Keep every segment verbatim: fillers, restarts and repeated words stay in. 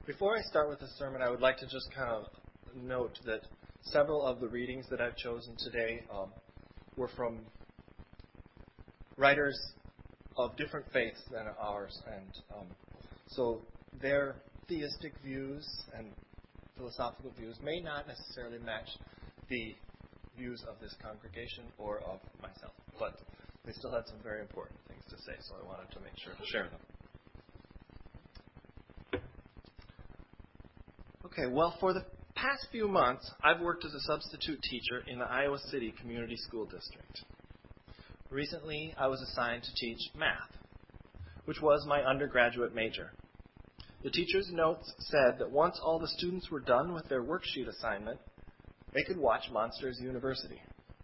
Before I start with the sermon, I would like to just kind of note that several of the readings that I've chosen today um, were from writers of different faiths than ours, and um, so their theistic views and philosophical views may not necessarily match the views of this congregation or of myself, but they still had some very important things to say, so I wanted to make sure to share them. Okay, well, for the past few months, I've worked as a substitute teacher in the Iowa City Community School District. Recently, I was assigned to teach math, which was my undergraduate major. The teacher's notes said that once all the students were done with their worksheet assignment, they could watch Monsters University.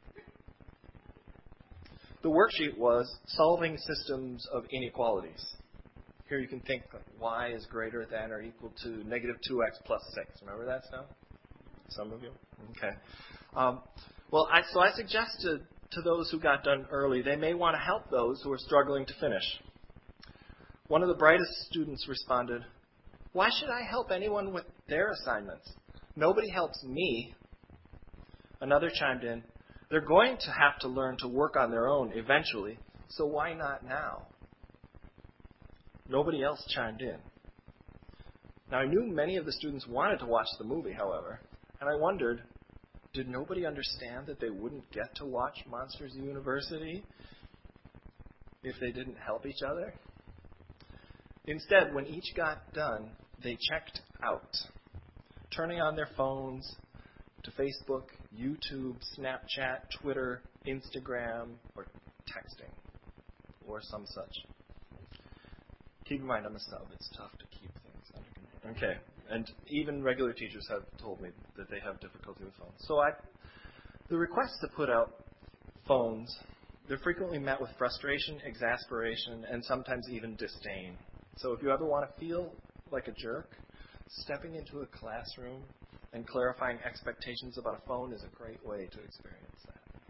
The worksheet was solving systems of inequalities. Here you can think y is greater than or equal to negative two x plus six. Remember that stuff? Some of you? Okay. Um, well, I, so I suggested to those who got done early, they may want to help those who are struggling to finish. One of the brightest students responded, "Why should I help anyone with their assignments? Nobody helps me." Another chimed in, "They're going to have to learn to work on their own eventually, so why not now?" Nobody else chimed in. Now, I knew many of the students wanted to watch the movie, however, and I wondered, did nobody understand that they wouldn't get to watch Monsters University if they didn't help each other? Instead, when each got done, they checked out, turning on their phones to Facebook, YouTube, Snapchat, Twitter, Instagram, or texting, or some such. Keep in mind, I'm a sub. It's tough to keep things under control. Okay, and even regular teachers have told me that they have difficulty with phones. So I, the requests to put out phones, they're frequently met with frustration, exasperation, and sometimes even disdain. So if you ever want to feel like a jerk, stepping into a classroom and clarifying expectations about a phone is a great way to experience that.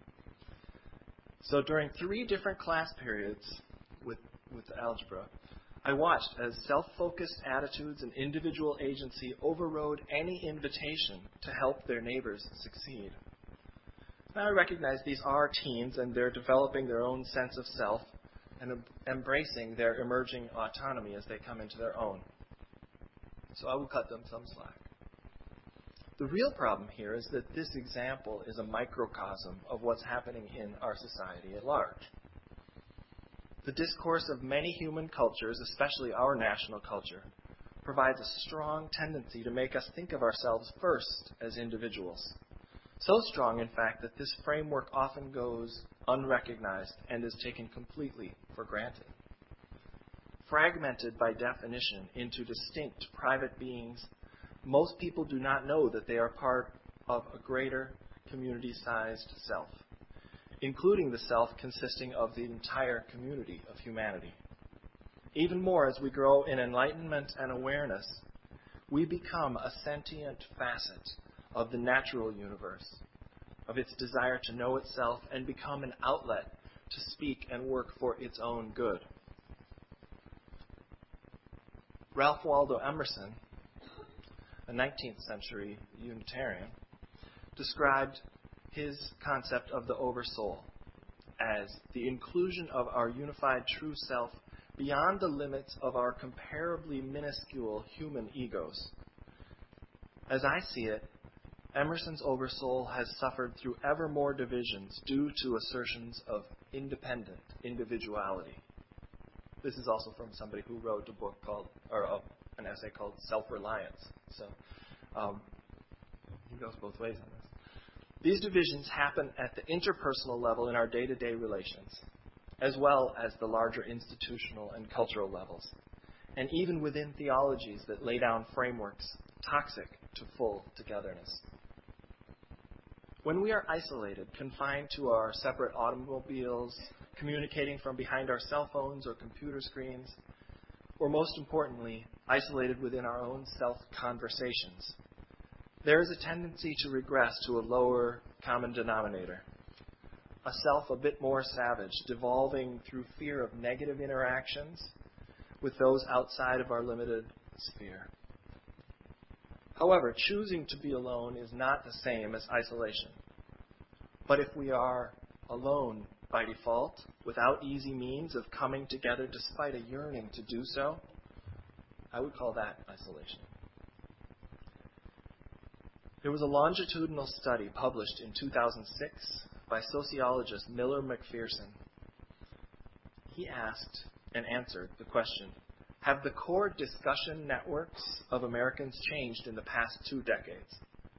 So during three different class periods with, with algebra, I watched as self-focused attitudes and individual agency overrode any invitation to help their neighbors succeed. Now I recognize these are teens and they're developing their own sense of self and em- embracing their emerging autonomy as they come into their own. So I will cut them some slack. The real problem here is that this example is a microcosm of what's happening in our society at large. The discourse of many human cultures, especially our national culture, provides a strong tendency to make us think of ourselves first as individuals. So strong, in fact, that this framework often goes unrecognized and is taken completely for granted. Fragmented by definition into distinct private beings, most people do not know that they are part of a greater community-sized self, including the self consisting of the entire community of humanity. Even more, as we grow in enlightenment and awareness, we become a sentient facet of the natural universe, of its desire to know itself and become an outlet to speak and work for its own good. Ralph Waldo Emerson, a nineteenth century Unitarian, described his concept of the oversoul as the inclusion of our unified true self beyond the limits of our comparably minuscule human egos. As I see it, Emerson's oversoul has suffered through ever more divisions due to assertions of independent individuality. This is also from somebody who wrote a book called, or uh, an essay called Self-Reliance. So um, he goes both ways on this. These divisions happen at the interpersonal level in our day-to-day relations, as well as the larger institutional and cultural levels, and even within theologies that lay down frameworks toxic to full togetherness. When we are isolated, confined to our separate automobiles, communicating from behind our cell phones or computer screens, or most importantly, isolated within our own self-conversations, there is a tendency to regress to a lower common denominator, a self a bit more savage, devolving through fear of negative interactions with those outside of our limited sphere. However, choosing to be alone is not the same as isolation. But if we are alone by default, without easy means of coming together despite a yearning to do so, I would call that isolation. There was a longitudinal study published in two thousand six by sociologist Miller McPherson. He asked and answered the question, have the core discussion networks of Americans changed in the past two decades?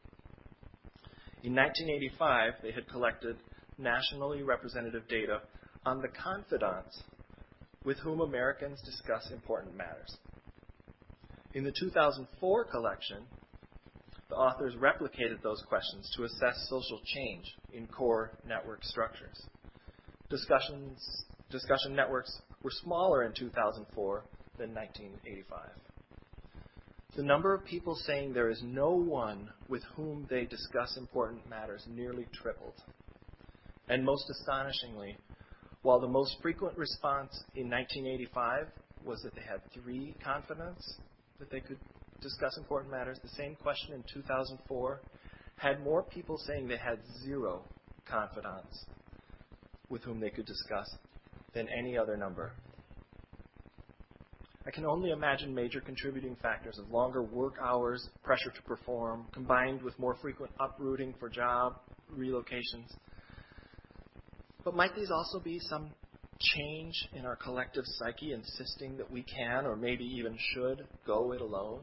In nineteen eighty-five, they had collected nationally representative data on the confidants with whom Americans discuss important matters. In the two thousand four collection, the authors replicated those questions to assess social change in core network structures. Discussions, discussion networks were smaller in two thousand four than nineteen eighty-five. The number of people saying there is no one with whom they discuss important matters nearly tripled. And most astonishingly, while the most frequent response in nineteen eighty-five was that they had three confidants that they could discuss important matters, the same question in two thousand four had more people saying they had zero confidants with whom they could discuss than any other number. I can only imagine major contributing factors of longer work hours, pressure to perform, combined with more frequent uprooting for job relocations. But might these also be some change in our collective psyche insisting that we can, or maybe even should, go it alone?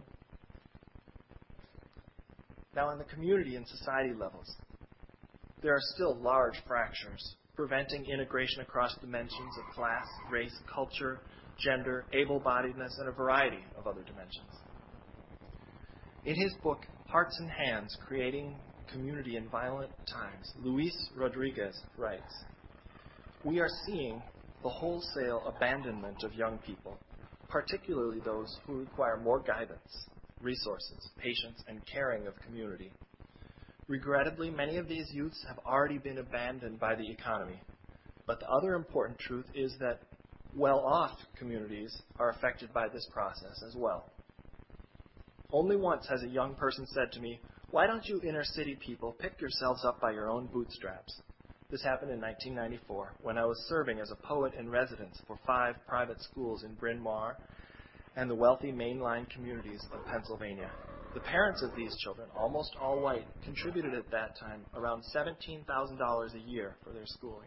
Now, on the community and society levels, there are still large fractures preventing integration across dimensions of class, race, culture, gender, able-bodiedness, and a variety of other dimensions. In his book, Hearts and Hands, Creating Community in Violent Times, Luis Rodriguez writes, we are seeing the wholesale abandonment of young people, particularly those who require more guidance, resources, patience, and caring of community. Regrettably, many of these youths have already been abandoned by the economy. But the other important truth is that well-off communities are affected by this process as well. Only once has a young person said to me, why don't you inner-city people pick yourselves up by your own bootstraps? This happened in nineteen ninety-four, when I was serving as a poet in residence for five private schools in Bryn Mawr and the wealthy mainline communities of Pennsylvania. The parents of these children, almost all white, contributed at that time around seventeen thousand dollars a year for their schooling.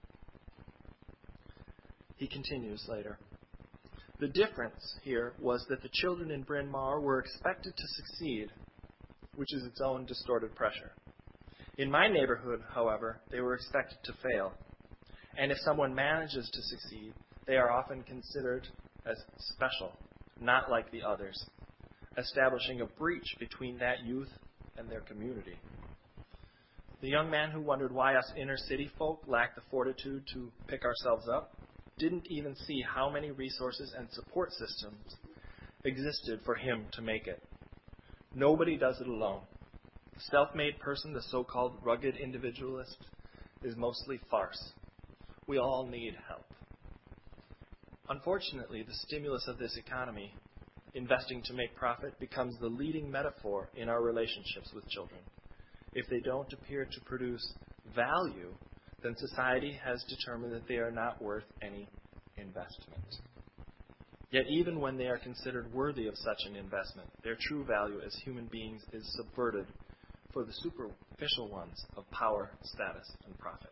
He continues later. The difference here was that the children in Bryn Mawr were expected to succeed, which is its own distorted pressure. In my neighborhood, however, they were expected to fail. And if someone manages to succeed, they are often considered as special, not like the others, establishing a breach between that youth and their community. The young man who wondered why us inner-city folk lacked the fortitude to pick ourselves up didn't even see how many resources and support systems existed for him to make it. Nobody does it alone. The self-made person, the so-called rugged individualist, is mostly farce. We all need help. Unfortunately, the stimulus of this economy, investing to make profit, becomes the leading metaphor in our relationships with children. If they don't appear to produce value, then society has determined that they are not worth any investment. Yet even when they are considered worthy of such an investment, their true value as human beings is subverted for the superficial ones of power, status, and profit.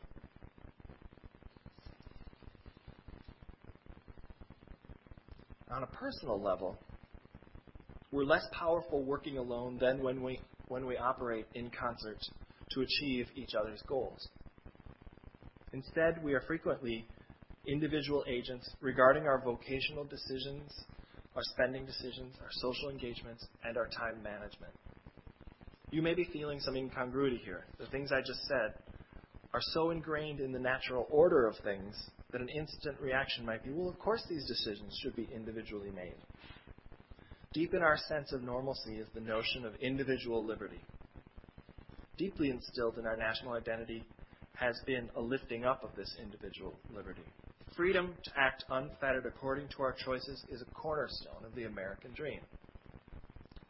On a personal level, we're less powerful working alone than when we, when we operate in concert to achieve each other's goals. Instead, we are frequently individual agents regarding our vocational decisions, our spending decisions, our social engagements, and our time management. You may be feeling some incongruity here. The things I just said are so ingrained in the natural order of things that an instant reaction might be, well, of course these decisions should be individually made. Deep in our sense of normalcy is the notion of individual liberty. Deeply instilled in our national identity has been a lifting up of this individual liberty. Freedom to act unfettered according to our choices is a cornerstone of the American dream.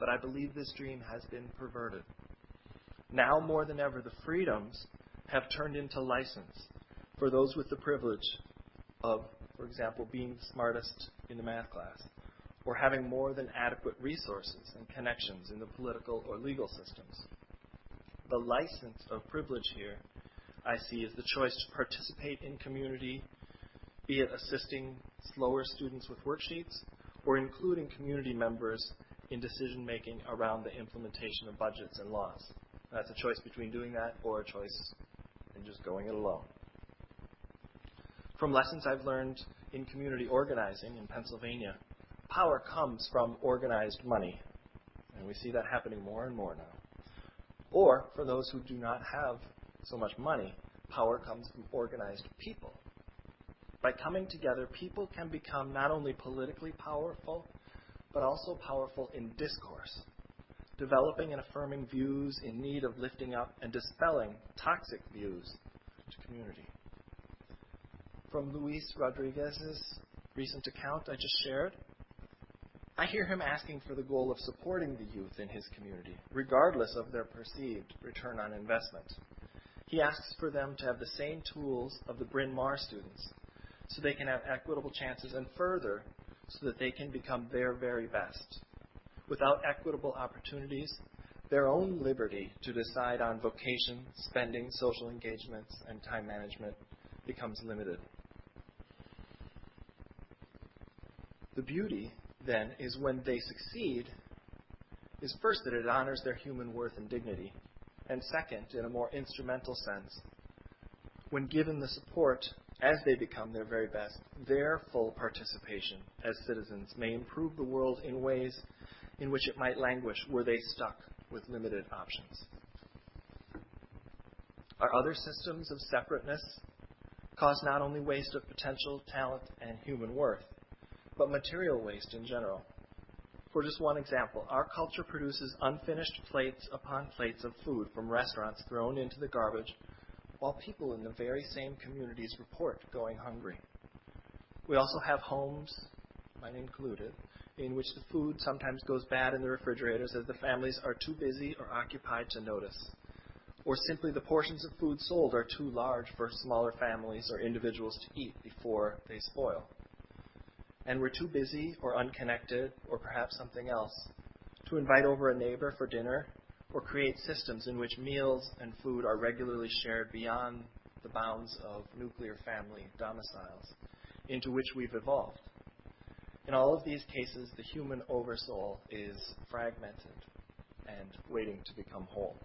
but I believe this dream has been perverted. Now more than ever, the freedoms have turned into license for those with the privilege of, for example, being the smartest in the math class, or having more than adequate resources and connections in the political or legal systems. The license of privilege here, I see, is the choice to participate in community, be it assisting slower students with worksheets, or including community members in decision-making around the implementation of budgets and laws. That's a choice between doing that or a choice in just going it alone. From lessons I've learned in community organizing in Pennsylvania, power comes from organized money, and we see that happening more and more now. Or, for those who do not have so much money, power comes from organized people. By coming together, people can become not only politically powerful, but also powerful in discourse, developing and affirming views in need of lifting up and dispelling toxic views to community. From Luis Rodriguez's recent account I just shared, I hear him asking for the goal of supporting the youth in his community, regardless of their perceived return on investment. He asks for them to have the same tools of the Bryn Mawr students, so they can have equitable chances, and further, so that they can become their very best. Without equitable opportunities, their own liberty to decide on vocation, spending, social engagements, and time management becomes limited. The beauty, then, is when they succeed, is first that it honors their human worth and dignity, and second, in a more instrumental sense, when given the support as they become their very best, their full participation as citizens may improve the world in ways in which it might languish were they stuck with limited options. Our other systems of separateness cause not only waste of potential, talent, and human worth, but material waste in general. For just one example, our culture produces unfinished plates upon plates of food from restaurants thrown into the garbage, while people in the very same communities report going hungry. We also have homes, mine included, in which the food sometimes goes bad in the refrigerators as the families are too busy or occupied to notice. Or simply the portions of food sold are too large for smaller families or individuals to eat before they spoil. And we're too busy or unconnected, or perhaps something else, to invite over a neighbor for dinner or create systems in which meals and food are regularly shared beyond the bounds of nuclear family domiciles into which we've evolved. In all of these cases, the human oversoul is fragmented and waiting to become whole.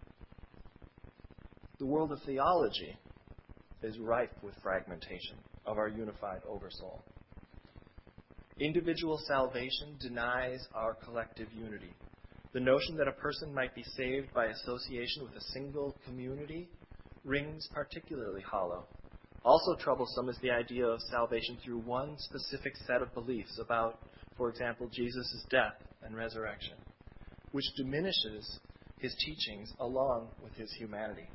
The world of theology is rife with fragmentation of our unified oversoul. Individual salvation denies our collective unity. The notion that a person might be saved by association with a single community rings particularly hollow. Also troublesome is the idea of salvation through one specific set of beliefs about, for example, Jesus' death and resurrection, which diminishes his teachings along with his humanity.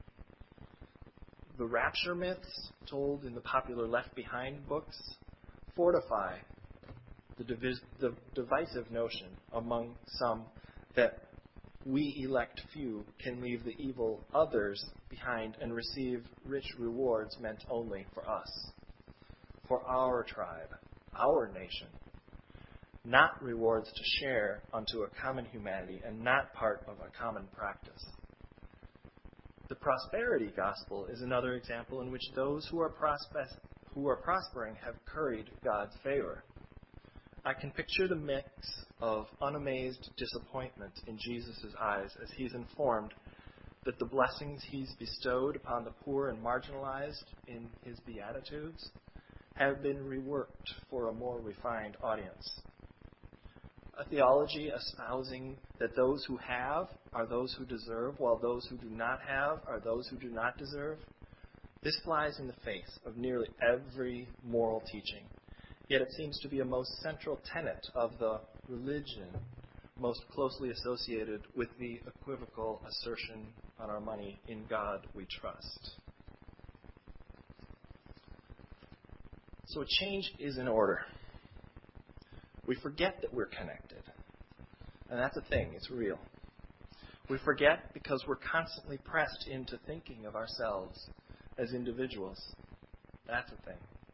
The rapture myths told in the popular Left Behind books fortify the, divis- the divisive notion among some that we elect few can leave the evil others behind and receive rich rewards meant only for us, for our tribe, our nation, not rewards to share unto a common humanity and not part of a common practice. The prosperity gospel is another example in which those who are, prospe- who are prospering have curried God's favor. I can picture the mix of unamazed disappointment in Jesus' eyes as he's informed that the blessings he's bestowed upon the poor and marginalized in his Beatitudes have been reworked for a more refined audience. A theology espousing that those who have are those who deserve, while those who do not have are those who do not deserve. This flies in the face of nearly every moral teaching. Yet it seems to be a most central tenet of the religion most closely associated with the equivocal assertion on our money, "In God we trust." So a change is in order. We forget that we're connected. And that's a thing. It's real. We forget because we're constantly pressed into thinking of ourselves as individuals. That's a thing.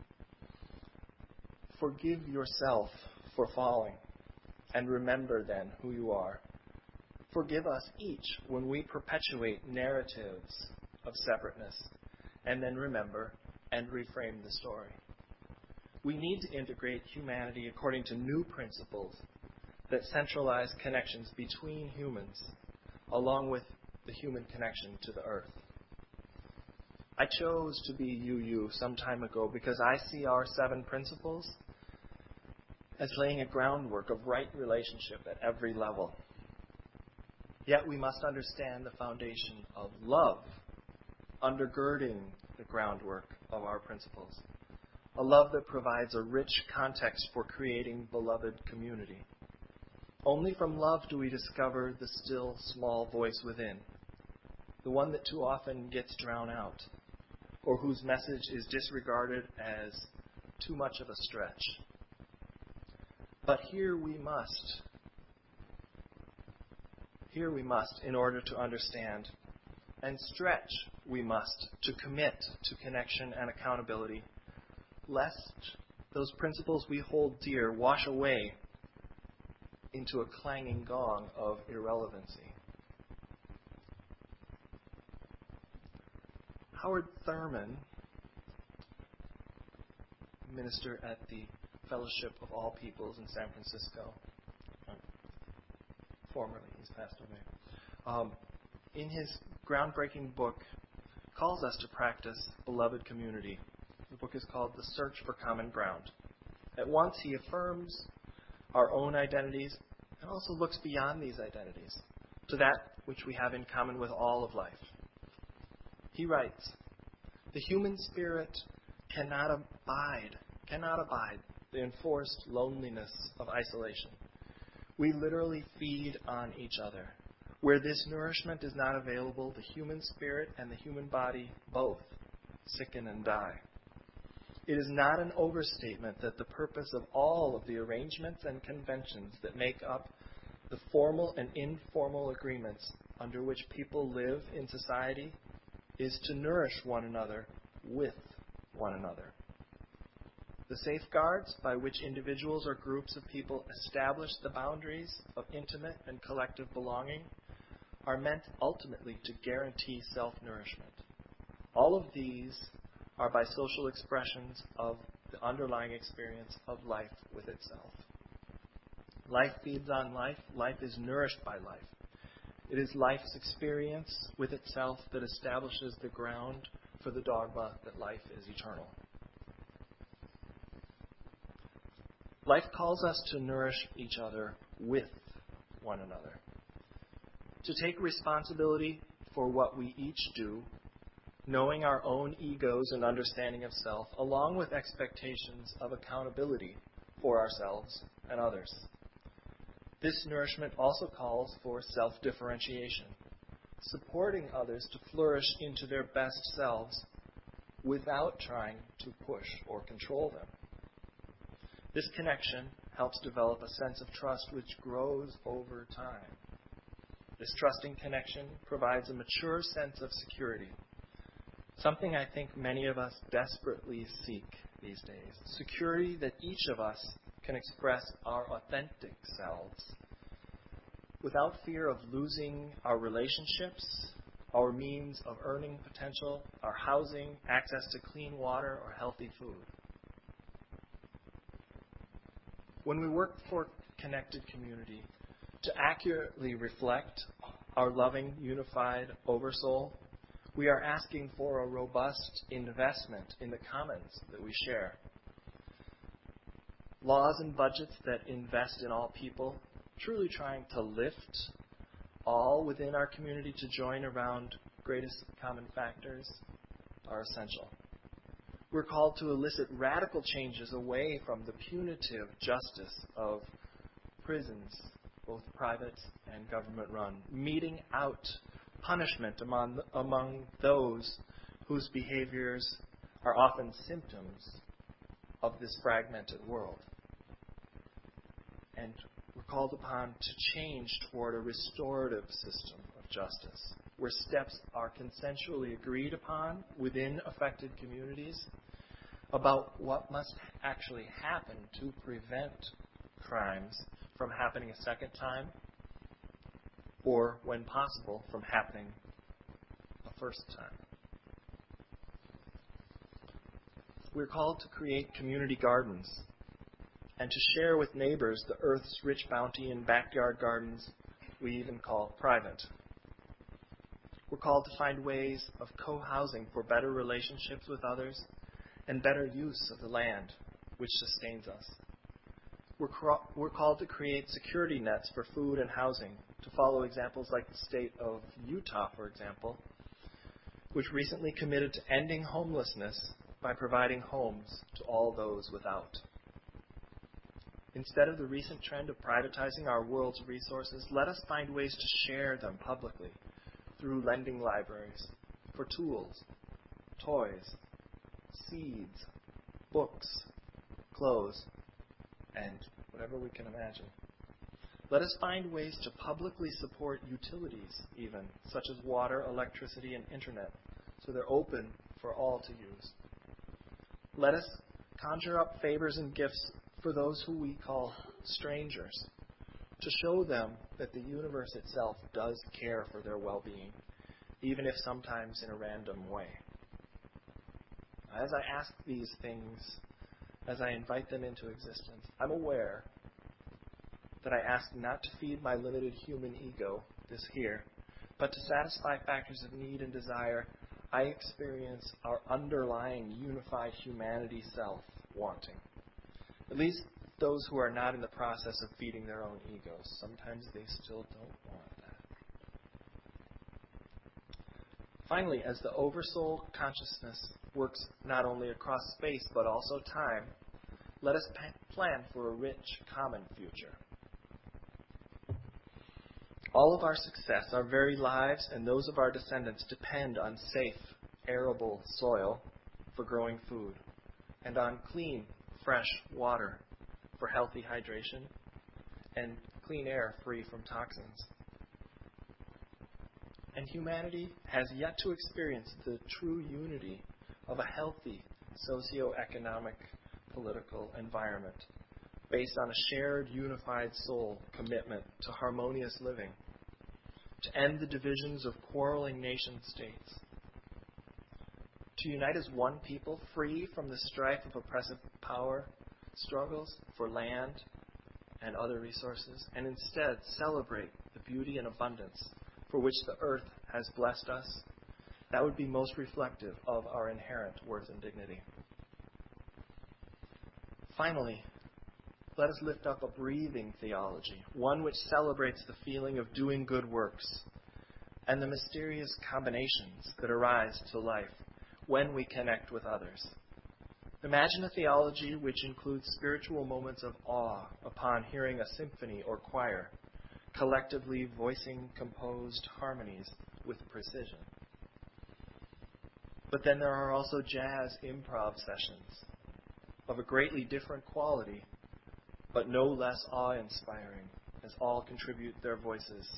Forgive yourself for falling, and remember then who you are. Forgive us each when we perpetuate narratives of separateness, and then remember and reframe the story. We need to integrate humanity according to new principles that centralize connections between humans, along with the human connection to the earth. I chose to be U U some time ago because I see our seven principles as laying a groundwork of right relationship at every level. Yet we must understand the foundation of love undergirding the groundwork of our principles. A love that provides a rich context for creating beloved community. Only from love do we discover the still small voice within, the one that too often gets drowned out, or whose message is disregarded as too much of a stretch. But here we must, here we must, in order to understand, and stretch we must to commit to connection and accountability, lest those principles we hold dear wash away into a clanging gong of irrelevancy. Howard Thurman, minister at the Fellowship of All Peoples in San Francisco, formerly, he's passed away, um, in his groundbreaking book, calls us to practice beloved community. The book is called The Search for Common Ground. At once, he affirms our own identities and also looks beyond these identities to that which we have in common with all of life. He writes, "The human spirit cannot abide, cannot abide the enforced loneliness of isolation. We literally feed on each other. Where this nourishment is not available, the human spirit and the human body both sicken and die. It is not an overstatement that the purpose of all of the arrangements and conventions that make up the formal and informal agreements under which people live in society is to nourish one another with one another. The safeguards by which individuals or groups of people establish the boundaries of intimate and collective belonging are meant ultimately to guarantee self-nourishment. All of these are by social expressions of the underlying experience of life with itself. Life feeds on life. Life is nourished by life. It is life's experience with itself that establishes the ground for the dogma that life is eternal. Life calls us to nourish each other with one another, to take responsibility for what we each do, knowing our own egos and understanding of self, along with expectations of accountability for ourselves and others. This nourishment also calls for self-differentiation, supporting others to flourish into their best selves without trying to push or control them. This connection helps develop a sense of trust which grows over time. This trusting connection provides a mature sense of security, something I think many of us desperately seek these days. Security that each of us can express our authentic selves without fear of losing our relationships, our means of earning potential, our housing, access to clean water, or healthy food. When we work for connected community, to accurately reflect our loving, unified oversoul, we are asking for a robust investment in the commons that we share. Laws and budgets that invest in all people, truly trying to lift all within our community to join around greatest common factors, are essential. We're called to elicit radical changes away from the punitive justice of prisons, both private and government-run, meting out punishment among, among those whose behaviors are often symptoms of this fragmented world. And we're we're called upon to change toward a restorative system of justice, where steps are consensually agreed upon within affected communities about what must actually happen to prevent crimes from happening a second time, or, when possible, from happening a first time. We're called to create community gardens and to share with neighbors the earth's rich bounty in backyard gardens we even call private. We're called to find ways of co-housing for better relationships with others and better use of the land which sustains us. We're, cro- we're called to create security nets for food and housing, to follow examples like the state of Utah, for example, which recently committed to ending homelessness by providing homes to all those without. Instead of the recent trend of privatizing our world's resources, let us find ways to share them publicly through lending libraries for tools, toys, seeds, books, clothes, and whatever we can imagine. Let us find ways to publicly support utilities, even, such as water, electricity, and internet, so they're open for all to use. Let us conjure up favors and gifts for those who we call strangers, to show them that the universe itself does care for their well-being, even if sometimes in a random way. As I ask these things, as I invite them into existence, I'm aware that I ask not to feed my limited human ego, this here, but to satisfy factors of need and desire I experience our underlying unified humanity self wanting. At least those who are not in the process of feeding their own egos. Sometimes they still don't want that. Finally, as the Oversoul consciousness works not only across space but also time, let us pa- plan for a rich, common future. All of our success, our very lives, and those of our descendants depend on safe, arable soil for growing food, and on clean, fresh water for healthy hydration, and clean air free from toxins. And humanity has yet to experience the true unity of a healthy socioeconomic, political environment based on a shared, unified soul commitment to harmonious living, to end the divisions of quarreling nation-states, to unite as one people free from the strife of oppressive power struggles for land and other resources, and instead celebrate the beauty and abundance for which the earth has blessed us. That would be most reflective of our inherent worth and dignity. Finally, let us lift up a breathing theology, one which celebrates the feeling of doing good works and the mysterious combinations that arise to life when we connect with others. Imagine a theology which includes spiritual moments of awe upon hearing a symphony or choir, collectively voicing composed harmonies with precision. But then there are also jazz improv sessions of a greatly different quality, but no less awe-inspiring, as all contribute their voices.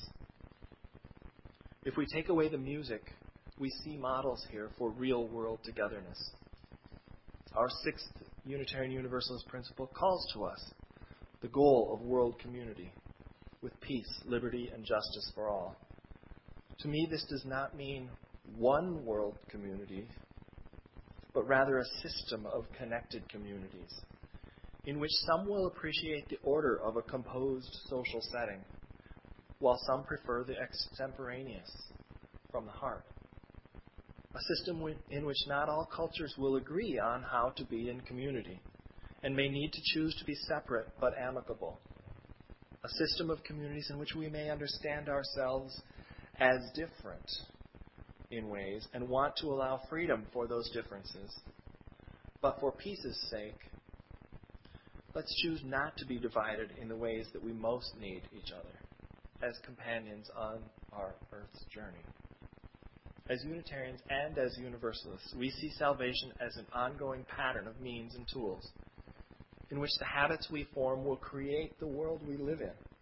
If we take away the music, we see models here for real-world togetherness. Our sixth Unitarian Universalist principle calls to us the goal of world community, with peace, liberty, and justice for all. To me, this does not mean one world community, but rather a system of connected communities, in which some will appreciate the order of a composed social setting, while some prefer the extemporaneous from the heart. A system in which not all cultures will agree on how to be in community, and may need to choose to be separate but amicable. A system of communities in which we may understand ourselves as different in ways and want to allow freedom for those differences. But for peace's sake, let's choose not to be divided in the ways that we most need each other as companions on our Earth's journey. As Unitarians and as Universalists, we see salvation as an ongoing pattern of means and tools in which the habits we form will create the world we live in,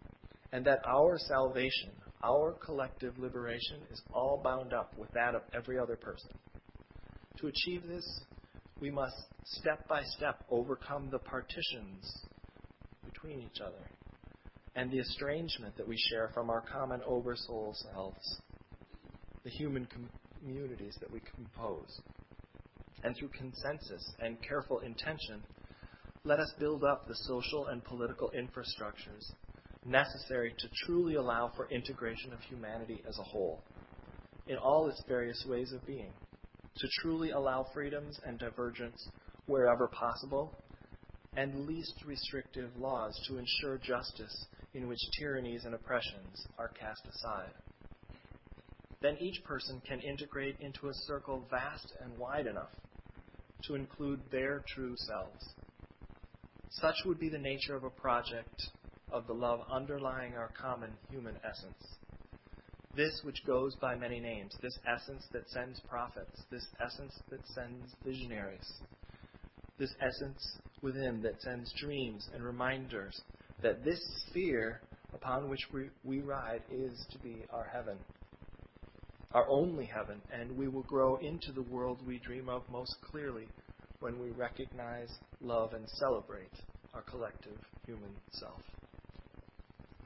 and that our salvation, our collective liberation, is all bound up with that of every other person. To achieve this, we must step by step overcome the partitions between each other and the estrangement that we share from our common oversoul selves, the human com- communities that we compose. And through consensus and careful intention, let us build up the social and political infrastructures necessary to truly allow for integration of humanity as a whole, in all its various ways of being, to truly allow freedoms and divergence wherever possible, and least restrictive laws to ensure justice in which tyrannies and oppressions are cast aside. Then each person can integrate into a circle vast and wide enough to include their true selves. Such would be the nature of a project of the love underlying our common human essence. This which goes by many names, this essence that sends prophets, this essence that sends visionaries, this essence within that sends dreams and reminders that this sphere upon which we, we ride is to be our heaven, our only heaven, and we will grow into the world we dream of most clearly when we recognize, love, and celebrate our collective human self.